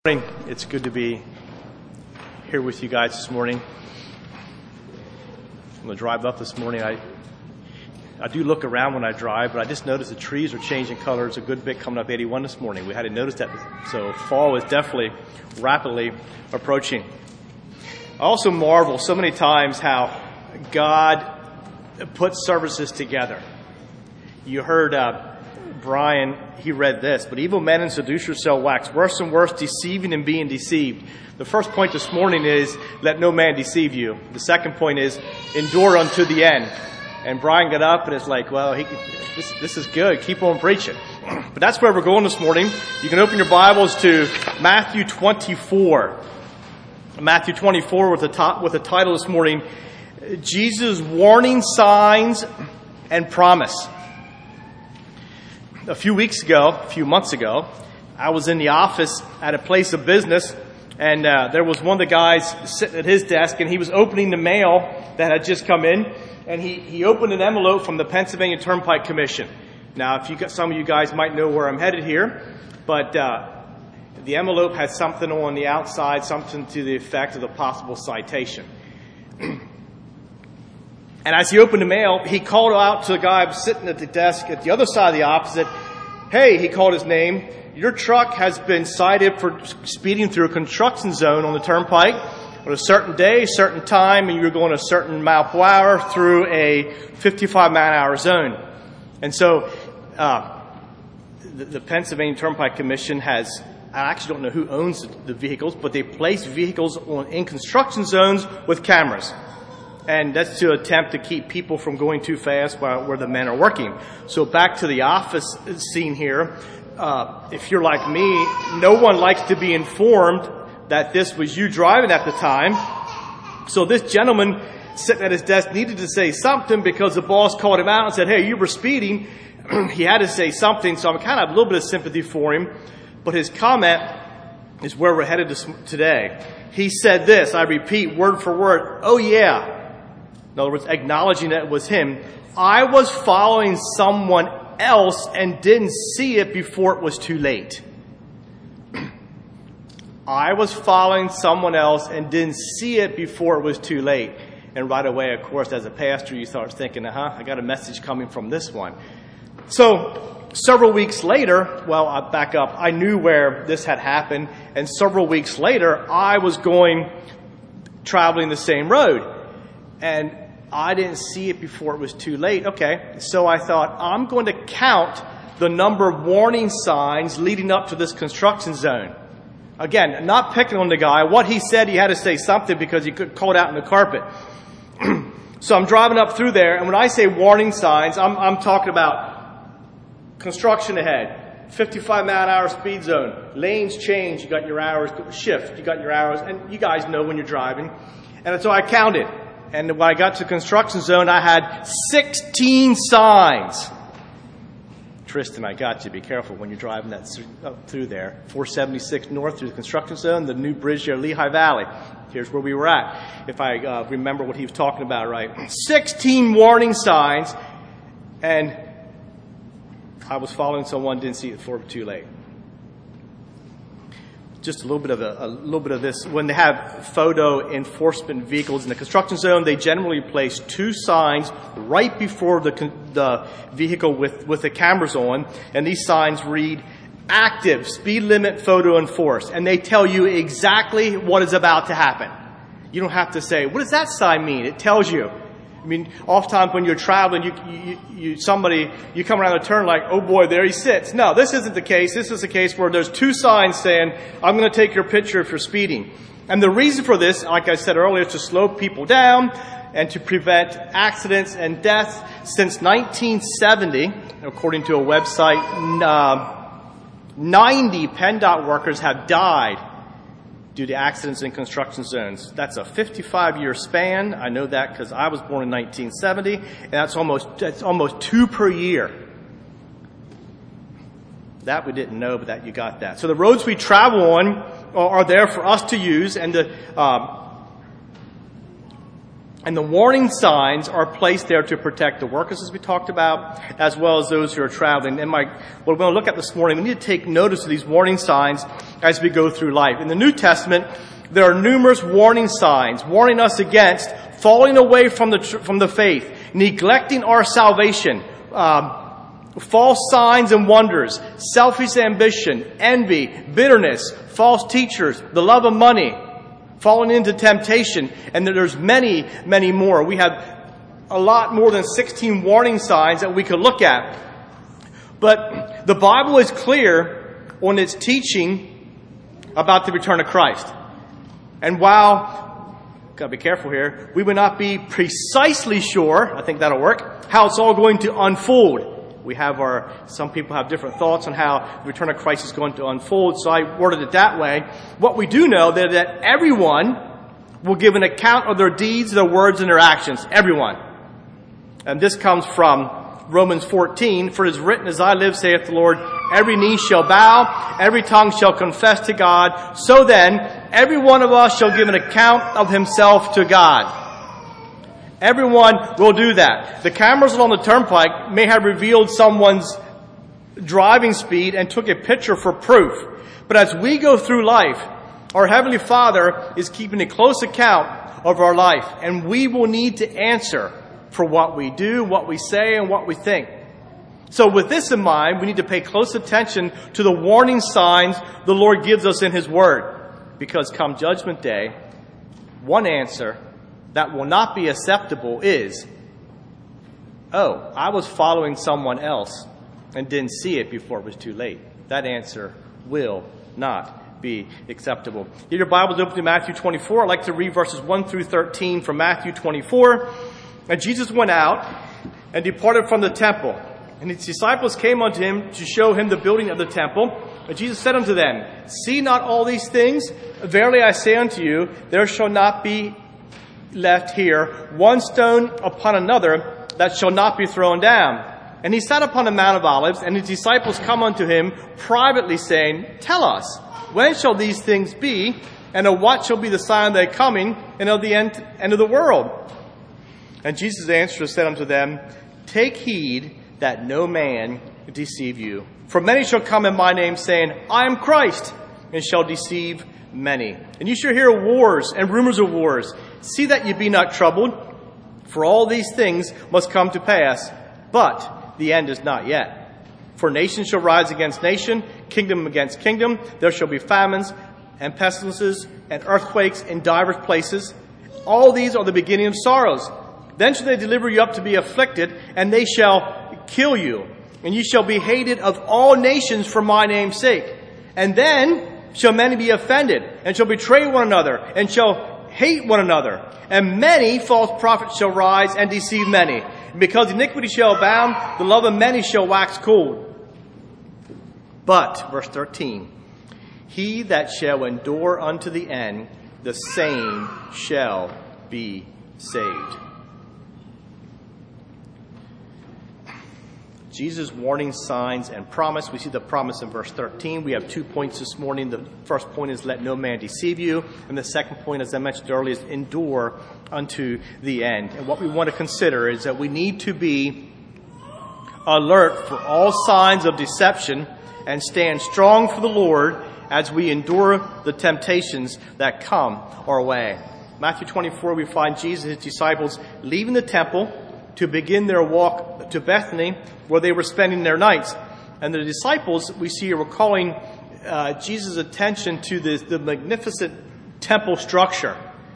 Morning. It's good to be here with you guys this morning. I'm going to drive up this morning. I do look around when I drive, but I just noticed the trees are changing colors a good bit coming up 81 this morning. We hadn't noticed that, so fall is definitely rapidly approaching. I also marvel so many times how God puts services together. You heard Brian, he read this, but evil men and seducers shall wax worse and worse, deceiving and being deceived. The first point this morning is, let no man deceive you. The second point is, endure unto the end. And Brian got up and it's like, well, this is good. Keep on preaching. But that's where we're going this morning. You can open your Bibles to Matthew 24. Matthew 24 with the title this morning, Jesus' warning signs and promise. A few months ago, I was in the office at a place of business, and there was one of the guys sitting at his desk, and he was opening the mail that had just come in, and he opened an envelope from the Pennsylvania Turnpike Commission. Now, some of you guys might know where I'm headed here, but the envelope has something on the outside, something to the effect of a possible citation. And as he opened the mail, he called out to the guy sitting at the desk at the other side of the opposite. Hey, he called his name. Your truck has been cited for speeding through a construction zone on the turnpike on a certain day, certain time, and you're going a certain mile per hour through a 55 mile an hour zone. And so the Pennsylvania Turnpike Commission has, I actually don't know who owns the vehicles, but they place vehicles in construction zones with cameras. And that's to attempt to keep people from going too fast where the men are working. So back to the office scene here. If you're like me, no one likes to be informed that this was you driving at the time. So this gentleman sitting at his desk needed to say something because the boss called him out and said, hey, you were speeding. He had to say something. So I'm kind of a little bit of sympathy for him. But his comment is where we're headed today. He said this, I repeat, word for word, oh yeah. In other words, acknowledging that it was him. I was following someone else and didn't see it before it was too late. I was following someone else and didn't see it before it was too late. And right away, of course, as a pastor, you start thinking, I got a message coming from this one. So several weeks later, well, I'll back up. I knew where this had happened. And several weeks later, I was traveling the same road. And I didn't see it before it was too late. Okay, so I thought, I'm going to count the number of warning signs leading up to this construction zone. Again, not picking on the guy. What he said, he had to say something because he could call it out in the carpet. So I'm driving up through there, and when I say warning signs, I'm talking about construction ahead, 55 mile an hour speed zone, lanes change, you got your hours, shift, you got your hours, and you guys know when you're driving. And so I counted. And when I got to the construction zone, I had 16 signs. Tristan, I got you. Be careful when you're driving that up through there. 476 north through the construction zone, the new bridge there, Lehigh Valley. Here's where we were at, if I remember what he was talking about right. 16 warning signs, and I was following someone, didn't see it before it was too late. Just a little bit of this. When they have photo enforcement vehicles in the construction zone, they generally place two signs right before the vehicle with the cameras on, and these signs read, active, speed limit, photo enforced, and they tell you exactly what is about to happen. You don't have to say, what does that sign mean? It tells you. I mean, oftentimes when you're traveling, you come around a turn like, oh boy, there he sits. No, this isn't the case. This is a case where there's two signs saying, I'm going to take your picture if you're speeding. And the reason for this, like I said earlier, is to slow people down and to prevent accidents and deaths. Since 1970, according to a website, 90 PennDOT workers have died due to accidents in construction zones. That's a 55-year span. I know that because I was born in 1970, and that's almost 2 per year. That we didn't know, but that you got that. So the roads we travel on are there for us to use and to And the warning signs are placed there to protect the workers, as we talked about, as well as those who are traveling. And what we're going to look at this morning, we need to take notice of these warning signs as we go through life. In the New Testament, there are numerous warning signs warning us against falling away from the faith, neglecting our salvation, false signs and wonders, selfish ambition, envy, bitterness, false teachers, the love of money, falling into temptation, and there's many, many more. We have a lot more than 16 warning signs that we could look at. But the Bible is clear on its teaching about the return of Christ. And while, got to be careful here, we would not be precisely sure, I think that'll work, how it's all going to unfold. Some people have different thoughts on how the return of Christ is going to unfold, so I worded it that way. What we do know is that everyone will give an account of their deeds, their words, and their actions. Everyone. And this comes from Romans 14. For it is written, as I live, saith the Lord, every knee shall bow, every tongue shall confess to God. So then, every one of us shall give an account of himself to God. Everyone will do that. The cameras along the turnpike may have revealed someone's driving speed and took a picture for proof. But as we go through life, our Heavenly Father is keeping a close account of our life. And we will need to answer for what we do, what we say, and what we think. So with this in mind, we need to pay close attention to the warning signs the Lord gives us in His Word. Because come Judgment Day, one answer that will not be acceptable is, oh, I was following someone else and didn't see it before it was too late. That answer will not be acceptable. Get your Bibles open to Matthew 24. I'd like to read verses 1 through 13 from Matthew 24. And Jesus went out and departed from the temple. And his disciples came unto him to show him the building of the temple. And Jesus said unto them, see not all these things? Verily I say unto you, there shall not be left here one stone upon another that shall not be thrown down. And he sat upon the Mount of Olives, and his disciples come unto him privately, saying, tell us, when shall these things be, and of what shall be the sign of thy coming, and of the end of the world? And Jesus answered and said unto them, take heed that no man deceive you. For many shall come in my name, saying, I am Christ, and shall deceive many. And you shall hear wars and rumors of wars. See that ye be not troubled, for all these things must come to pass, but the end is not yet. For nation shall rise against nation, kingdom against kingdom. There shall be famines and pestilences and earthquakes in divers places. All these are the beginning of sorrows. Then shall they deliver you up to be afflicted, and they shall kill you. And ye shall be hated of all nations for my name's sake. And then shall many be offended, and shall betray one another, and shall hate one another. And many false prophets shall rise and deceive many. And because iniquity shall abound, the love of many shall wax cold. But, verse 13, he that shall endure unto the end, the same shall be saved. Jesus' warning, signs, and promise. We see the promise in verse 13. We have 2 points this morning. The first point is let no man deceive you. And the second point, as I mentioned earlier, is endure unto the end. And what we want to consider is that we need to be alert for all signs of deception and stand strong for the Lord as we endure the temptations that come our way. Matthew 24, we find Jesus and his disciples leaving the temple to begin their walk to Bethany, where they were spending their nights. And the disciples, we see, are calling Jesus' attention to the magnificent temple structure.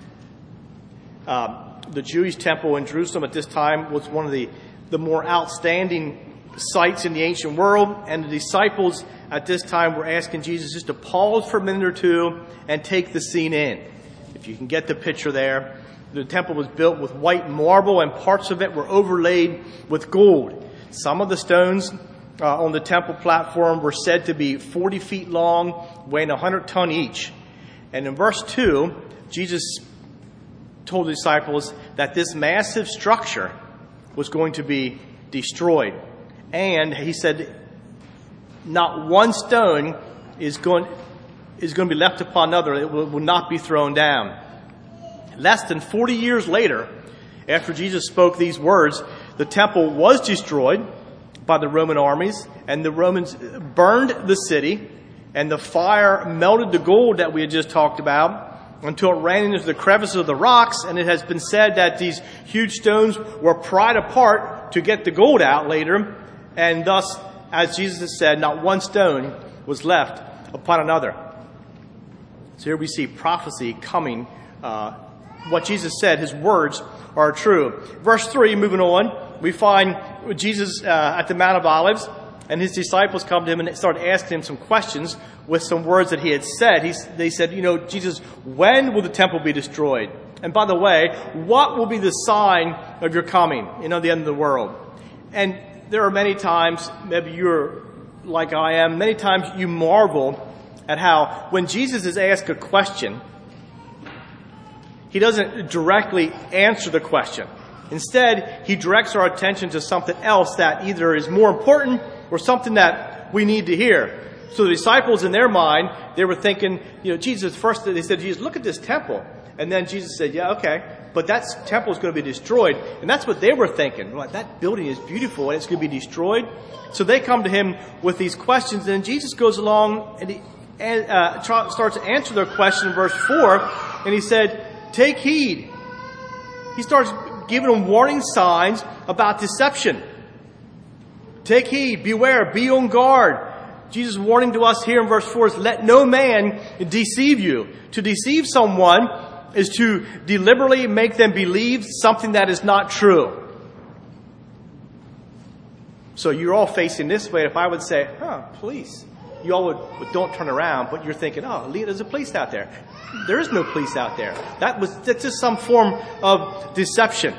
The Jewish temple in Jerusalem at this time was one of the more outstanding sites in the ancient world. And the disciples at this time were asking Jesus just to pause for a minute or two and take the scene in. If you can get the picture there. The temple was built with white marble, and parts of it were overlaid with gold. Some of the stones on the temple platform were said to be 40 feet long, weighing 100 tons each. And in verse 2, Jesus told the disciples that this massive structure was going to be destroyed. And he said, not one stone is going to be left upon another. It will not be thrown down. Less than 40 years later, after Jesus spoke these words, the temple was destroyed by the Roman armies, and the Romans burned the city, and the fire melted the gold that we had just talked about until it ran into the crevices of the rocks, and it has been said that these huge stones were pried apart to get the gold out later, and thus, as Jesus has said, not one stone was left upon another. So here we see prophecy coming. What Jesus said, his words are true. Verse 3, moving on, we find Jesus at the Mount of Olives, and his disciples come to him and start asking him some questions with some words that he had said. They said, Jesus, when will the temple be destroyed? And by the way, what will be the sign of your coming, the end of the world? And there are many times, maybe you're like I am, many times you marvel at how when Jesus is asked a question, he doesn't directly answer the question. Instead, he directs our attention to something else that either is more important or something that we need to hear. So the disciples, in their mind, they were thinking, Jesus, first they said, Jesus, look at this temple. And then Jesus said, yeah, okay, but that temple is going to be destroyed. And that's what they were thinking. Well, that building is beautiful and it's going to be destroyed. So they come to him with these questions, and Jesus goes along and he starts to answer their question in verse 4, and he said, take heed. He starts giving them warning signs about deception. Take heed, beware, be on guard. Jesus' warning to us here in verse 4 is, let no man deceive you. To deceive someone is to deliberately make them believe something that is not true. So you're all facing this way. If I would say, police, you all would don't turn around, but you're thinking, there's a police out there. There is no police out there. That's just some form of deception.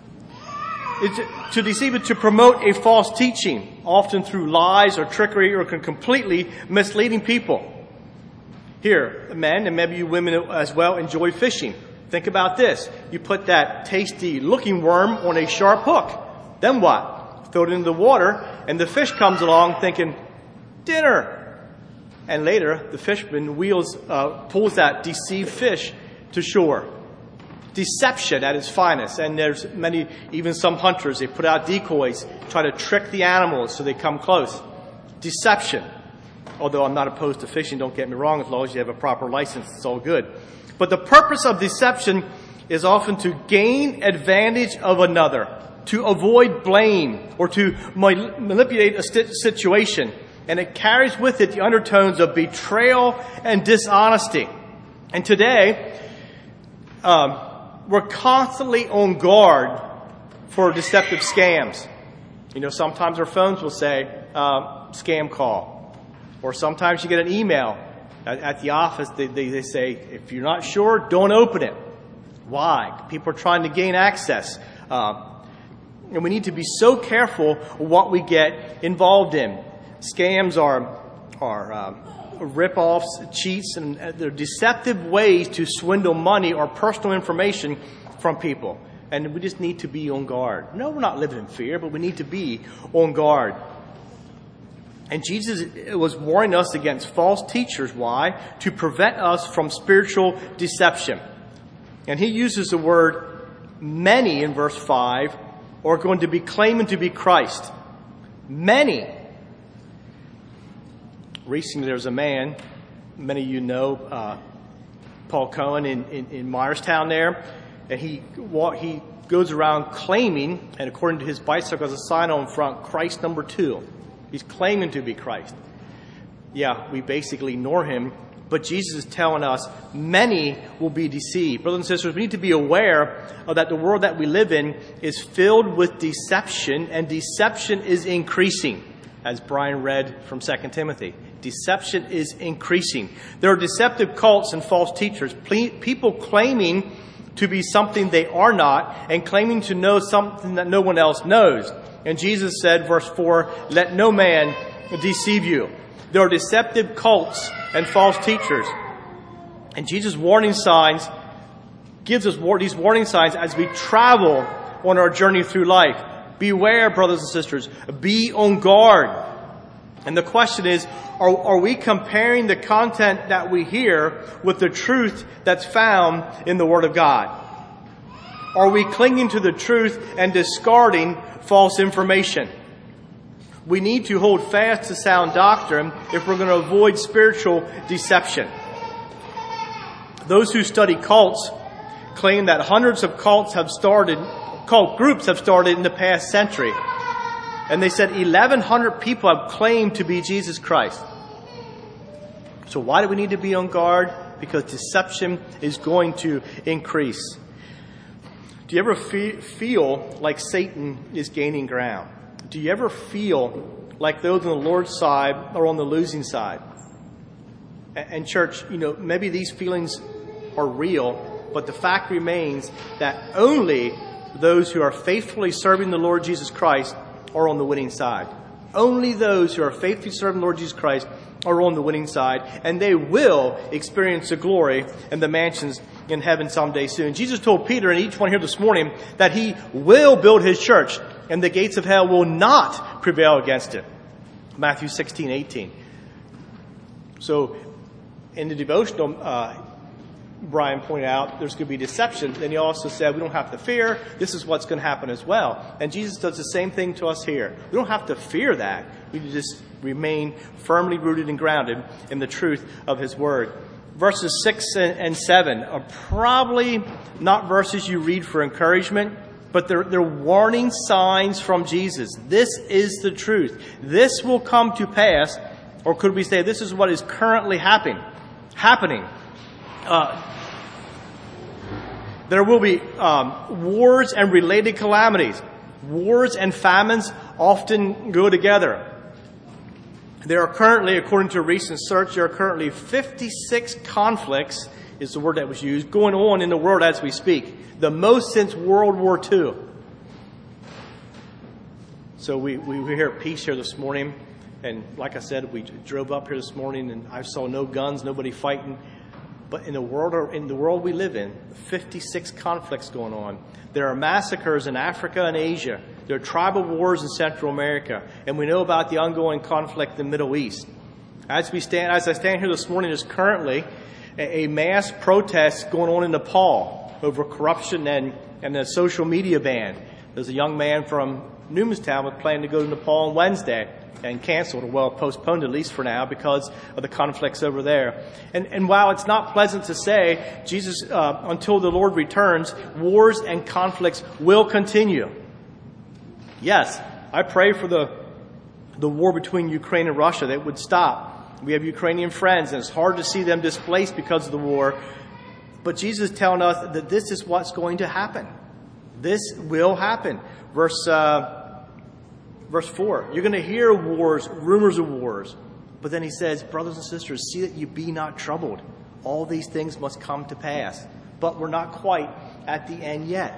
To deceive it, to promote a false teaching, often through lies or trickery, or completely misleading people. Here, men, and maybe you women as well, enjoy fishing. Think about this. You put that tasty looking worm on a sharp hook. Then what? Throw it into the water, and the fish comes along thinking, dinner. And later, the fisherman pulls that deceived fish to shore. Deception at its finest. And there's many, even some hunters, they put out decoys, try to trick the animals so they come close. Deception. Although I'm not opposed to fishing, don't get me wrong, as long as you have a proper license, it's all good. But the purpose of deception is often to gain advantage of another, to avoid blame, or to manipulate a situation. And it carries with it the undertones of betrayal and dishonesty. And today, we're constantly on guard for deceptive scams. Sometimes our phones will say, scam call. Or sometimes you get an email at the office. They say, if you're not sure, don't open it. Why? People are trying to gain access. And we need to be so careful what we get involved in. Scams are rip-offs, cheats, and they're deceptive ways to swindle money or personal information from people. And we just need to be on guard. No, we're not living in fear, but we need to be on guard. And Jesus was warning us against false teachers. Why? To prevent us from spiritual deception. And he uses the word many in verse 5 are going to be claiming to be Christ. Many. Recently there was a man, many of you know, Paul Cohen in Myerstown there, and he goes around claiming, and according to his bicycle has a sign on front, Christ number 2. He's claiming to be Christ. Yeah, we basically ignore him, but Jesus is telling us many will be deceived. Brothers and sisters, we need to be aware that the world that we live in is filled with deception, and deception is increasing, as Brian read from 2 Timothy. Deception is increasing. There are deceptive cults and false teachers, people claiming to be something they are not and claiming to know something that no one else knows. And Jesus said, verse 4, let no man deceive you. There are deceptive cults and false teachers. And Jesus' warning signs gives us these warning signs as we travel on our journey through life. Beware, brothers and sisters. Be on guard. And the question is, are we comparing the content that we hear with the truth that's found in the Word of God? Are we clinging to the truth and discarding false information? We need to hold fast to sound doctrine if we're going to avoid spiritual deception. Those who study cults claim that hundreds of cult groups have started in the past century. And they said 1,100 people have claimed to be Jesus Christ. So why do we need to be on guard? Because deception is going to increase. Do you ever feel like Satan is gaining ground? Do you ever feel like those on the Lord's side are on the losing side? And church, maybe these feelings are real, but the fact remains that only those who are faithfully serving the Lord Jesus Christ are on the winning side. Only those who are faithfully serving the Lord Jesus Christ are on the winning side, and they will experience the glory and the mansions in heaven someday soon. Jesus told Peter and each one here this morning that he will build his church, and the gates of hell will not prevail against it. Matthew 16:18. So, in the devotional, Brian pointed out there's going to be deception. Then he also said we don't have to fear. This is what's going to happen as well. And Jesus does the same thing to us here. We don't have to fear that. We need to just remain firmly rooted and grounded in the truth of His Word. Verses 6 and 7 are probably not verses you read for encouragement, but they're warning signs from Jesus. This is the truth. This will come to pass, or could we say this is what is currently happening. There will be wars and related calamities. Wars and famines often go together. There are currently, according to a recent search, 56 conflicts, is the word that was used, going on in the world as we speak. The most since World War II. So we hear peace here this morning. And like I said, we drove up here this morning and I saw no guns, nobody fighting. But in the world we live in, 56 conflicts going on. There are massacres in Africa and Asia. There are tribal wars in Central America. And we know about the ongoing conflict in the Middle East. As I stand here this morning, there's currently a mass protest going on in Nepal over corruption and a social media ban. There's a young man from Newmanstown was planning to go to Nepal on Wednesday and canceled, or well, postponed at least for now because of the conflicts over there. And while it's not pleasant to say, Jesus, until the Lord returns, wars and conflicts will continue. Yes, I pray for the war between Ukraine and Russia that it would stop. We have Ukrainian friends, and it's hard to see them displaced because of the war. But Jesus is telling us that this is what's going to happen. This will happen. Verse 4, you're going to hear wars, rumors of wars. But then he says, brothers and sisters, see that you be not troubled. All these things must come to pass. But we're not quite at the end yet.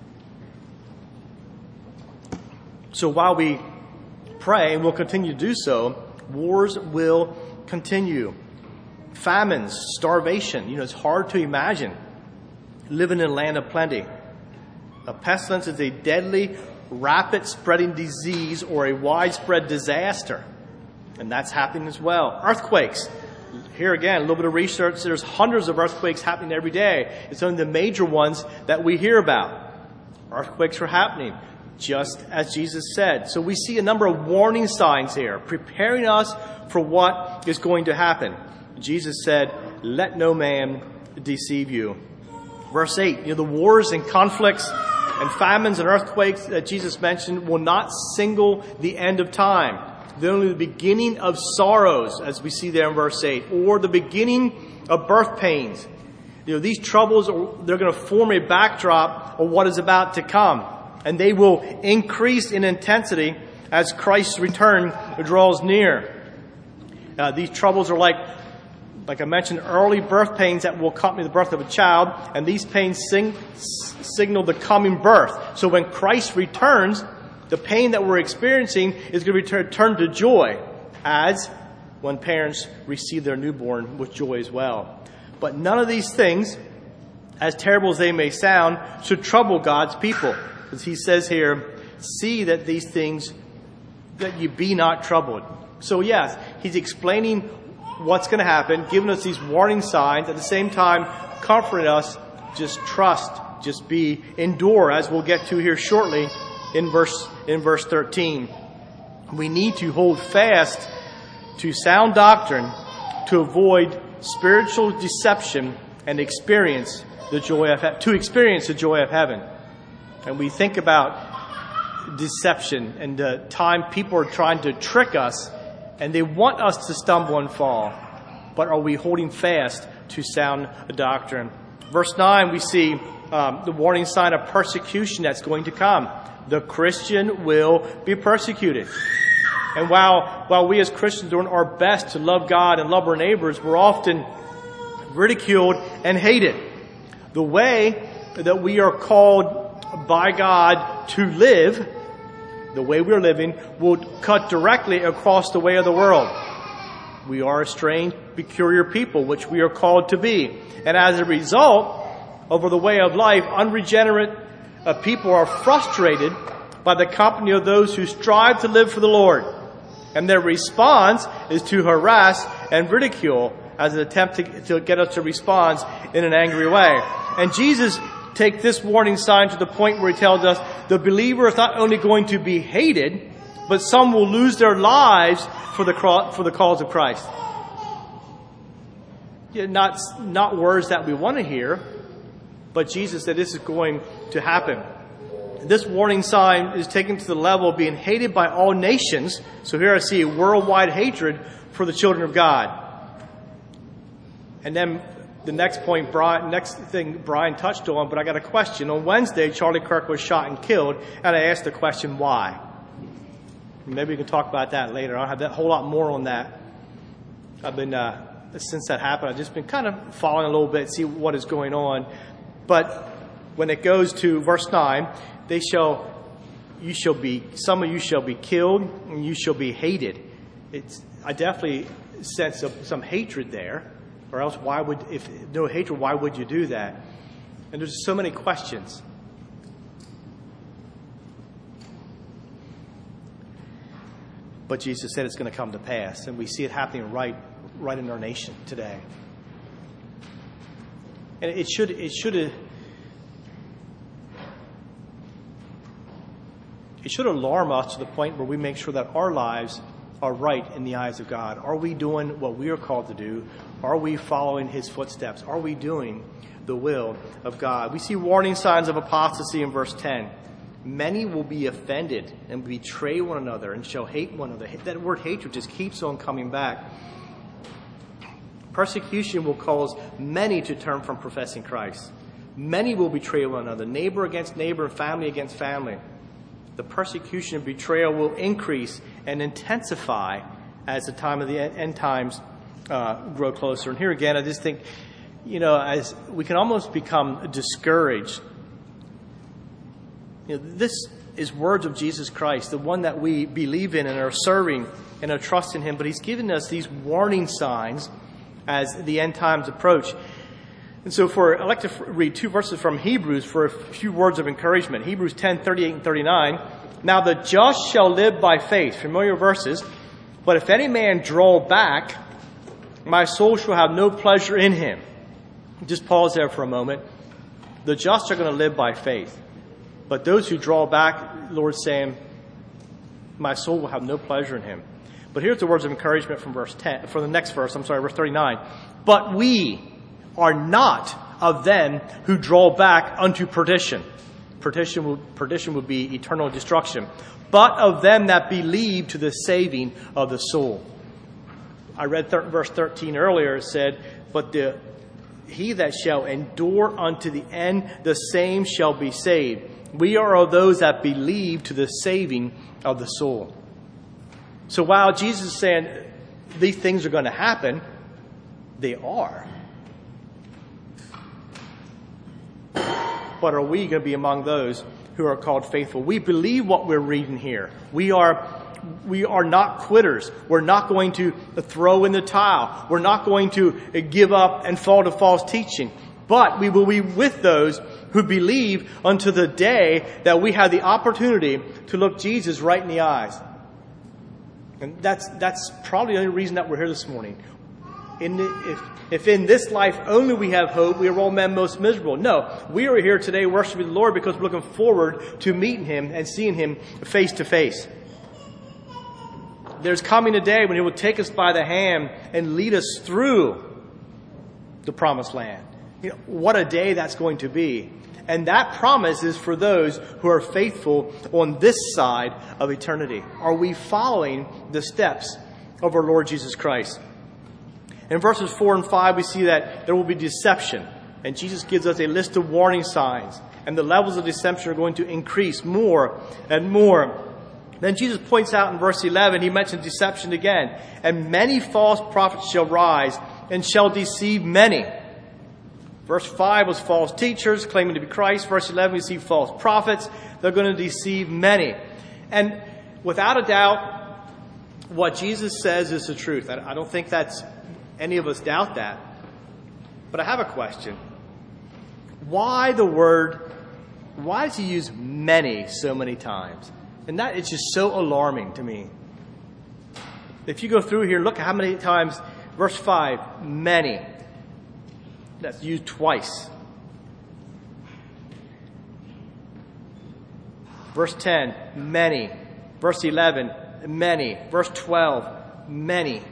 So while we pray, and we'll continue to do so, wars will continue. Famines, starvation. It's hard to imagine living in a land of plenty. A pestilence is a deadly, rapid spreading disease or a widespread disaster. And that's happening as well. Earthquakes. Here again, a little bit of research. There's hundreds of earthquakes happening every day. It's only the major ones that we hear about. Earthquakes are happening, just as Jesus said. So we see a number of warning signs here, preparing us for what is going to happen. Jesus said, let no man deceive you. Verse 8, the wars and conflicts and famines and earthquakes that Jesus mentioned will not signal the end of time. They're only the beginning of sorrows, as we see there in verse 8, or the beginning of birth pains. These troubles, they're going to form a backdrop of what is about to come. And they will increase in intensity as Christ's return draws near. These troubles are like I mentioned, early birth pains that will accompany the birth of a child, and these pains signal the coming birth. So when Christ returns, the pain that we're experiencing is going to be turned to joy, as when parents receive their newborn with joy as well. But none of these things, as terrible as they may sound, should trouble God's people. As he says here, see that these things, that you be not troubled. So yes, he's explaining what's going to happen, giving us these warning signs, at the same time comforting us, just trust, just endure, as we'll get to here shortly in verse 13. We need to hold fast to sound doctrine to avoid spiritual deception and experience the joy of heaven. And we think about deception and the time people are trying to trick us, and they want us to stumble and fall. But are we holding fast to sound doctrine? Verse 9, we see the warning sign of persecution that's going to come. The Christian will be persecuted. And while we as Christians are doing our best to love God and love our neighbors, we're often ridiculed and hated. The way that we are called by God to live, the way we're living, will cut directly across the way of the world. We are a strange, peculiar people, which we are called to be. And as a result, over the way of life, unregenerate people are frustrated by the company of those who strive to live for the Lord. And their response is to harass and ridicule as an attempt to get us to respond in an angry way. And Jesus takes this warning sign to the point where he tells us the believer is not only going to be hated, but some will lose their lives for the cause of Christ. Yeah, not words that we want to hear, but Jesus said this is going to happen. This warning sign is taken to the level of being hated by all nations. So here I see worldwide hatred for the children of God. And then the next thing Brian touched on, but I got a question. On Wednesday, Charlie Kirk was shot and killed, and I asked the question, why? Maybe we can talk about that later. I don't have a whole lot more on that. I've been, since that happened, I've just been kind of following a little bit, see what is going on. But when it goes to verse 9, some of you shall be killed, and you shall be hated. I definitely sense some hatred there, or else if no hatred, why would you do that? And there's so many questions. But Jesus said it's going to come to pass, and we see it happening right in our nation today. And it should alarm us to the point where we make sure that our lives are right in the eyes of God. Are we doing what we are called to do? Are we following his footsteps? Are we doing the will of God? We see warning signs of apostasy in verse 10. Many will be offended and betray one another and shall hate one another. That word hatred just keeps on coming back. Persecution will cause many to turn from professing Christ. Many will betray one another, neighbor against neighbor, family against family. The persecution and betrayal will increase and intensify as the time of the end times grow closer. And here again, I just think, as we can almost become discouraged. This is words of Jesus Christ, the one that we believe in and are serving and are trusting him. But he's given us these warning signs as the end times approach. And so I'd like to read two verses from Hebrews for a few words of encouragement. Hebrews 10:38 and 39. Now the just shall live by faith. Familiar verses. But if any man draw back, my soul shall have no pleasure in him. Just pause there for a moment. The just are going to live by faith. But those who draw back, the Lord's saying, my soul will have no pleasure in him. But here's the words of encouragement from verse 39. But we are not of them who draw back unto perdition. Perdition would be eternal destruction. But of them that believe to the saving of the soul. I read verse 13 earlier. It said, but he that shall endure unto the end, the same shall be saved. We are of those that believe to the saving of the soul. So while Jesus is saying these things are going to happen, they are. But are we going to be among those who are called faithful? We believe what we're reading here. We are not quitters. We're not going to throw in the towel. We're not going to give up and fall to false teaching. But we will be with those who believe unto the day that we have the opportunity to look Jesus right in the eyes. And that's probably the only reason that we're here this morning. If in this life only we have hope, we are all men most miserable. No, we are here today worshiping the Lord because we're looking forward to meeting Him and seeing Him face to face. There's coming a day when He will take us by the hand and lead us through the promised land. What a day that's going to be. And that promise is for those who are faithful on this side of eternity. Are we following the steps of our Lord Jesus Christ? In verses 4 and 5, we see that there will be deception. And Jesus gives us a list of warning signs. And the levels of deception are going to increase more and more. Then Jesus points out in verse 11, He mentions deception again. And many false prophets shall rise and shall deceive many. Verse 5 was false teachers claiming to be Christ. Verse 11, we see false prophets. They're going to deceive many. And without a doubt, what Jesus says is the truth. I don't think that's any of us doubt that. But I have a question. Why does He use many so many times? And that is just so alarming to me. If you go through here, look at how many times, verse 5, many. That's used twice. Verse 10, many. Verse 11, many. Verse 12, many.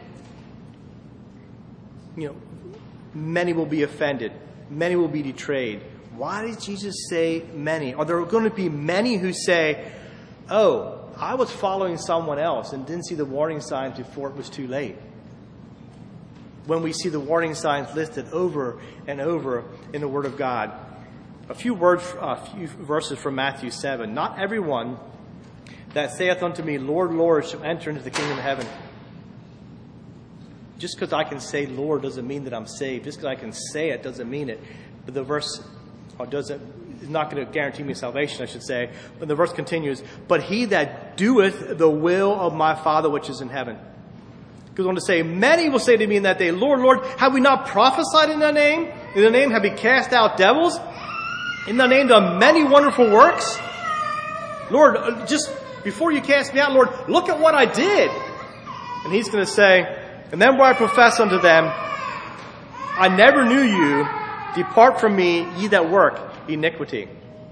Many will be offended. Many will be betrayed. Why did Jesus say many? Are there going to be many who say, oh, I was following someone else and didn't see the warning signs before it was too late? When we see the warning signs listed over and over in the Word of God. A few verses from Matthew 7. Not everyone that saith unto me, Lord, Lord, shall enter into the kingdom of heaven. Just because I can say Lord doesn't mean that I'm saved. Just because I can say it doesn't mean it. But the verse is not going to guarantee me salvation, I should say. But the verse continues, but he that doeth the will of my Father which is in heaven. It goes on to say, many will say to me in that day, Lord, Lord, have we not prophesied in thy name? In thy name have we cast out devils? In thy name done many wonderful works? Lord, just before you cast me out, Lord, look at what I did. And he's going to say, and then will I profess unto them, I never knew you. Depart from me, ye that work iniquity.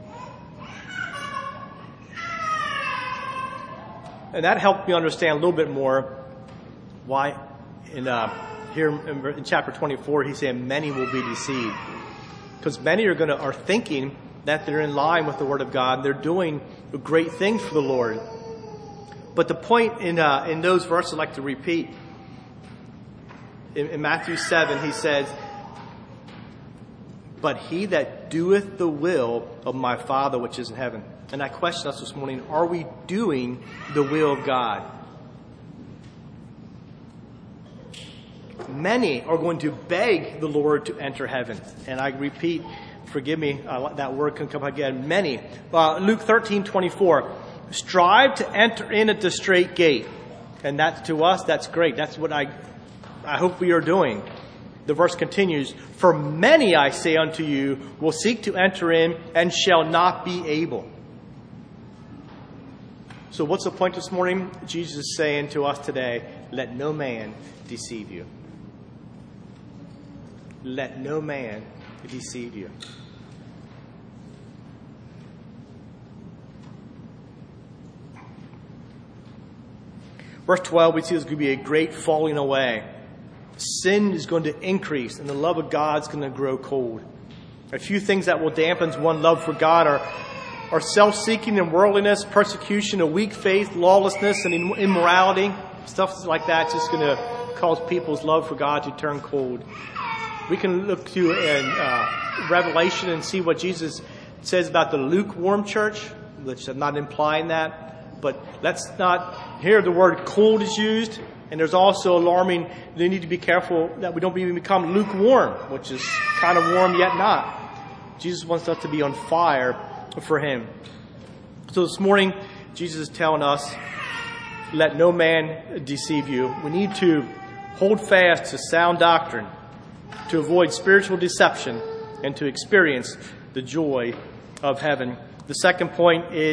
And that helped me understand a little bit more why here in chapter 24 he's saying many will be deceived. Because many are thinking that they're in line with the Word of God. They're doing great things for the Lord. But the point in those verses I'd like to repeat. In Matthew 7, he says, but he that doeth the will of my Father which is in heaven. And I question us this morning, are we doing the will of God? Many are going to beg the Lord to enter heaven. And I repeat, forgive me, that word can come again, many. Luke 13:24, strive to enter in at the straight gate. And that's to us, that's great. That's what I hope we are doing. The verse continues, for many, I say unto you, will seek to enter in and shall not be able. So what's the point this morning? Jesus is saying to us today, let no man deceive you. Let no man deceive you. Verse 12, we see there's going to be a great falling away. Sin is going to increase and the love of God is going to grow cold. A few things that will dampen one's love for God are self-seeking and worldliness, persecution, a weak faith, lawlessness, and immorality. Stuff like that's just going to cause people's love for God to turn cold. We can look to Revelation and see what Jesus says about the lukewarm church, which I'm not implying that. But let's not hear the word cold is used. And there's also alarming, they need to be careful that we don't even become lukewarm, which is kind of warm yet not. Jesus wants us to be on fire for Him. So this morning, Jesus is telling us, let no man deceive you. We need to hold fast to sound doctrine, to avoid spiritual deception, and to experience the joy of heaven. The second point is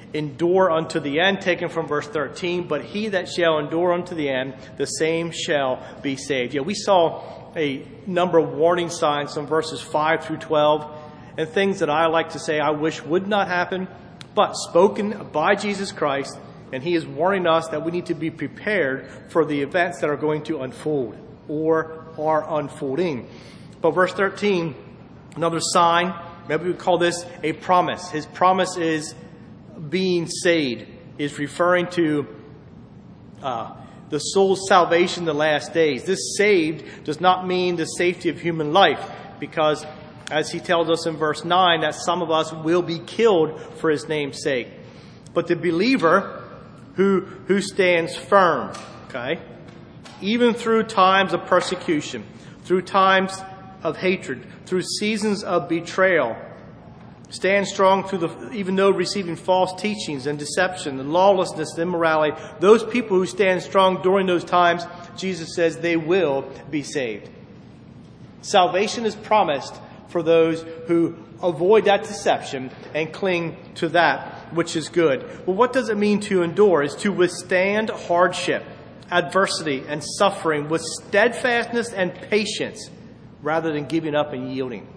endure unto the end, taken from verse 13. But he that shall endure unto the end, the same shall be saved. Yeah, we saw a number of warning signs from verses 5 through 12, and things that I like to say I wish would not happen, but spoken by Jesus Christ, and he is warning us that we need to be prepared for the events that are going to unfold or are unfolding. But verse 13, another sign, maybe we call this a promise. His promise is being saved, is referring to the soul's salvation in the last days. This saved does not mean the safety of human life, because as he tells us in verse 9, that some of us will be killed for his name's sake. But the believer who stands firm, okay, even through times of persecution, through times of hatred, through seasons of betrayal, stand strong even though receiving false teachings and deception and lawlessness and immorality. Those people who stand strong during those times, Jesus says they will be saved. Salvation is promised for those who avoid that deception and cling to that which is good. Well, what does it mean to endure? It's to withstand hardship, adversity, and suffering with steadfastness and patience, rather than giving up and yielding.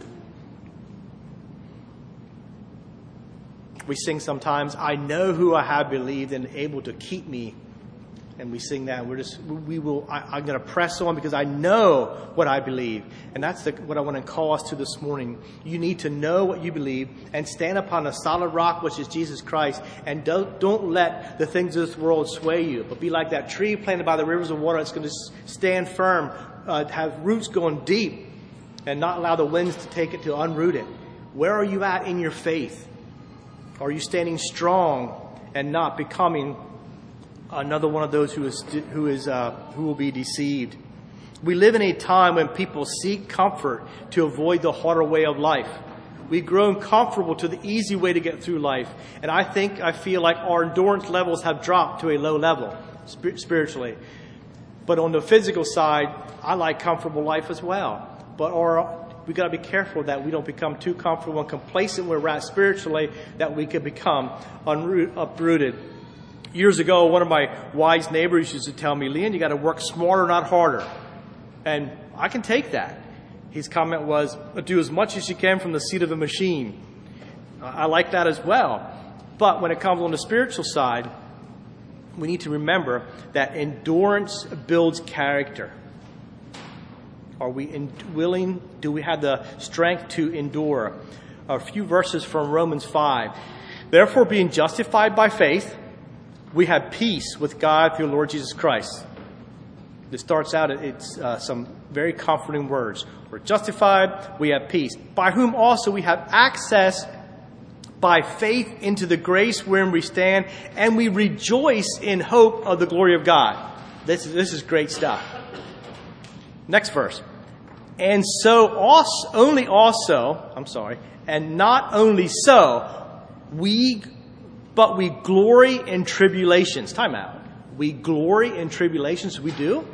We sing sometimes, I know who I have believed and able to keep me. And we sing that. I'm going to press on because I know what I believe. And that's what I want to call us to this morning. You need to know what you believe and stand upon a solid rock, which is Jesus Christ. And don't let the things of this world sway you. But be like that tree planted by the rivers of water. It's going to stand firm, have roots going deep, and not allow the winds to take it to unroot it. Where are you at in your faith? Are you standing strong and not becoming another one of those who will be deceived? We live in a time when people seek comfort to avoid the harder way of life. We've grown comfortable to the easy way to get through life. And I feel like our endurance levels have dropped to a low level spiritually. But on the physical side, I like comfortable life as well. But we got to be careful that we don't become too comfortable and complacent where we're at spiritually, that we could become uprooted. Years ago, one of my wise neighbors used to tell me, Leon, you got to work smarter, not harder. And I can take that. His comment was, do as much as you can from the seat of the machine. I like that as well. But when it comes on the spiritual side, we need to remember that endurance builds character. Are we willing? Do we have the strength to endure? A few verses from Romans 5. Therefore, being justified by faith, we have peace with God through the Lord Jesus Christ. This starts out, it's some very comforting words. We're justified, we have peace, by whom also we have access by faith into the grace wherein we stand, and we rejoice in hope of the glory of God. This is great stuff. Next verse. And not only so, but we glory in tribulations. Time out. We glory in tribulations. We do.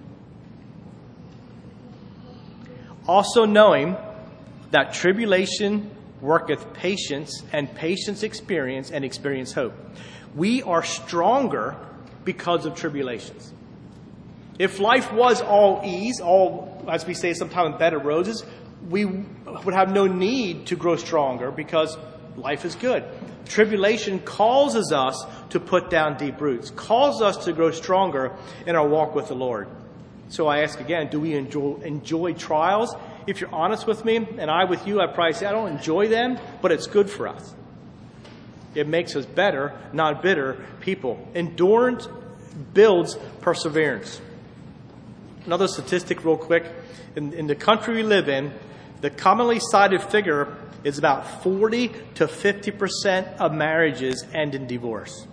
Also knowing that tribulation worketh patience, and patience experience, and experience hope. We are stronger because of tribulations. If life was all ease, all, as we say sometimes, bed of roses, we would have no need to grow stronger because life is good. Tribulation causes us to put down deep roots, causes us to grow stronger in our walk with the Lord. So I ask again, do we enjoy trials? If you're honest with me, and I with you, I'd probably say I don't enjoy them, but it's good for us. It makes us better, not bitter people. Endurance builds perseverance. Another statistic real quick. In the country we live in, the commonly cited figure is about 40 to 50% of marriages end in divorce.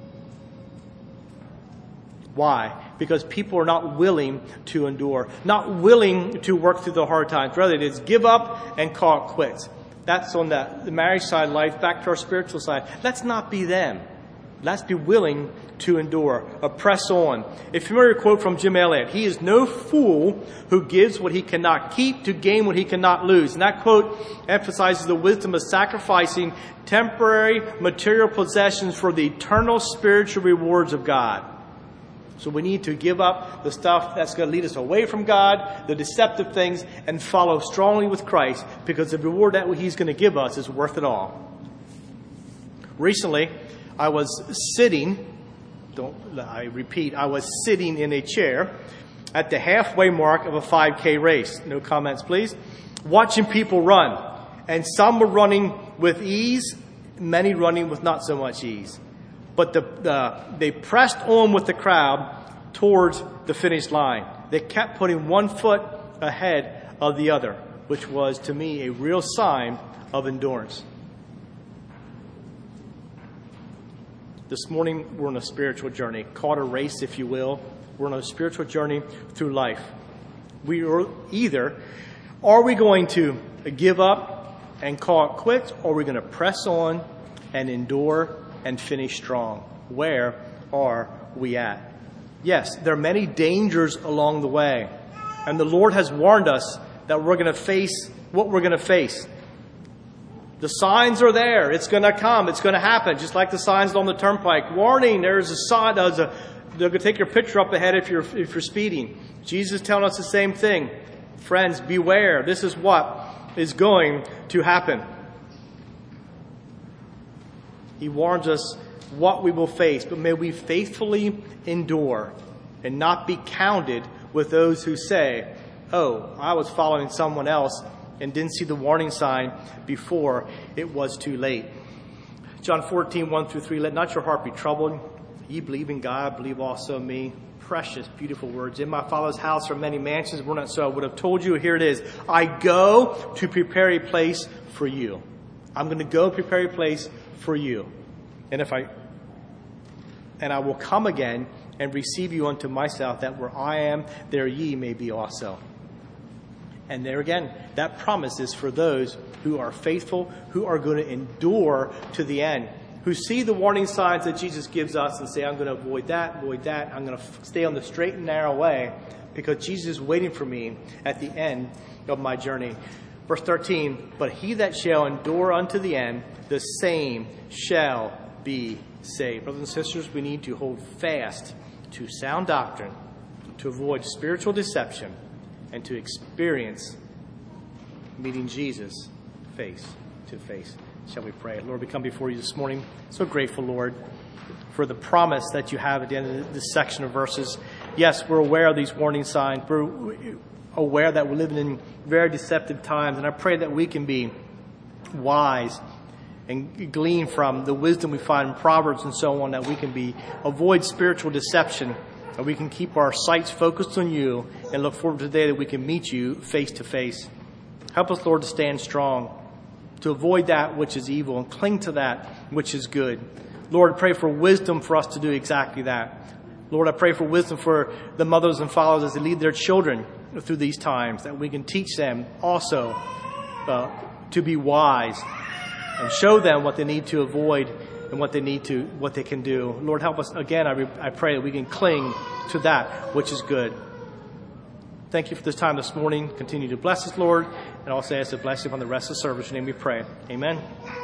Why? Because people are not willing to endure, not willing to work through the hard times. Rather, it is give up and call it quits. That's on the marriage side of life. Back to our spiritual side. Let's not be them. Let's be willing to endure. Press on. A familiar quote from Jim Elliot: "He is no fool who gives what he cannot keep to gain what he cannot lose." And that quote emphasizes the wisdom of sacrificing temporary material possessions for the eternal spiritual rewards of God. So we need to give up the stuff that's going to lead us away from God, the deceptive things, and follow strongly with Christ, because the reward that He's going to give us is worth it all. Recently, I was sitting in a chair at the halfway mark of a 5K race. No comments, please. Watching people run. And some were running with ease, many running with not so much ease. But they pressed on with the crowd towards the finish line. They kept putting one foot ahead of the other, which was, to me, a real sign of endurance. This morning, we're on a spiritual journey. Call it a race, if you will. We're on a spiritual journey through life. We are we going to give up and call it quits, or are we going to press on and endure and finish strong? Where are we at? Yes, there are many dangers along the way. And the Lord has warned us that we're going to face what we're going to face. The signs are there. It's going to come. It's going to happen. Just like the signs on the turnpike. Warning, there's a sign. They're going to take your picture up ahead if you're speeding. Jesus is telling us the same thing. Friends, beware. This is what is going to happen. He warns us what we will face, but may we faithfully endure and not be counted with those who say, "Oh, I was following someone else and didn't see the warning sign before it was too late." John 14:1-3, "Let not your heart be troubled. Ye believe in God, believe also in me." Precious, beautiful words. "In my Father's house are many mansions. Were not so, I would have told you. Here it is. I go to prepare a place for you." I'm going to go prepare a place for you. And I will come again and receive you unto myself, that where I am, there ye may be also. And there again, that promise is for those who are faithful, who are going to endure to the end, who see the warning signs that Jesus gives us and say, "I'm going to avoid that. I'm going to stay on the straight and narrow way because Jesus is waiting for me at the end of my journey." Verse 13, "But he that shall endure unto the end, the same shall be saved." Brothers and sisters, we need to hold fast to sound doctrine, to avoid spiritual deception, and to experience meeting Jesus face to face. Shall we pray? Lord, we come before you this morning. So grateful, Lord, for the promise that you have at the end of this section of verses. Yes, we're aware of these warning signs. We're aware that we're living in very deceptive times. And I pray that we can be wise and glean from the wisdom we find in Proverbs and so on, that we can avoid spiritual deception, that we can keep our sights focused on you and look forward to the day that we can meet you face to face. Help us, Lord, to stand strong, to avoid that which is evil and cling to that which is good. Lord, I pray for wisdom for us to do exactly that. Lord, I pray for wisdom for the mothers and fathers as they lead their children through these times, that we can teach them also to be wise and show them what they need to avoid and what they can do. Lord, help us again. I pray that we can cling to that which is good. Thank you for this time this morning. Continue to bless us, Lord, and also ask a blessing upon the rest of the service. In your name we pray. Amen.